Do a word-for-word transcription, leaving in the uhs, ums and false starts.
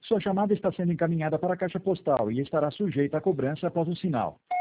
Sua chamada está sendo encaminhada para a caixa postal e estará sujeita a cobrança após o sinal.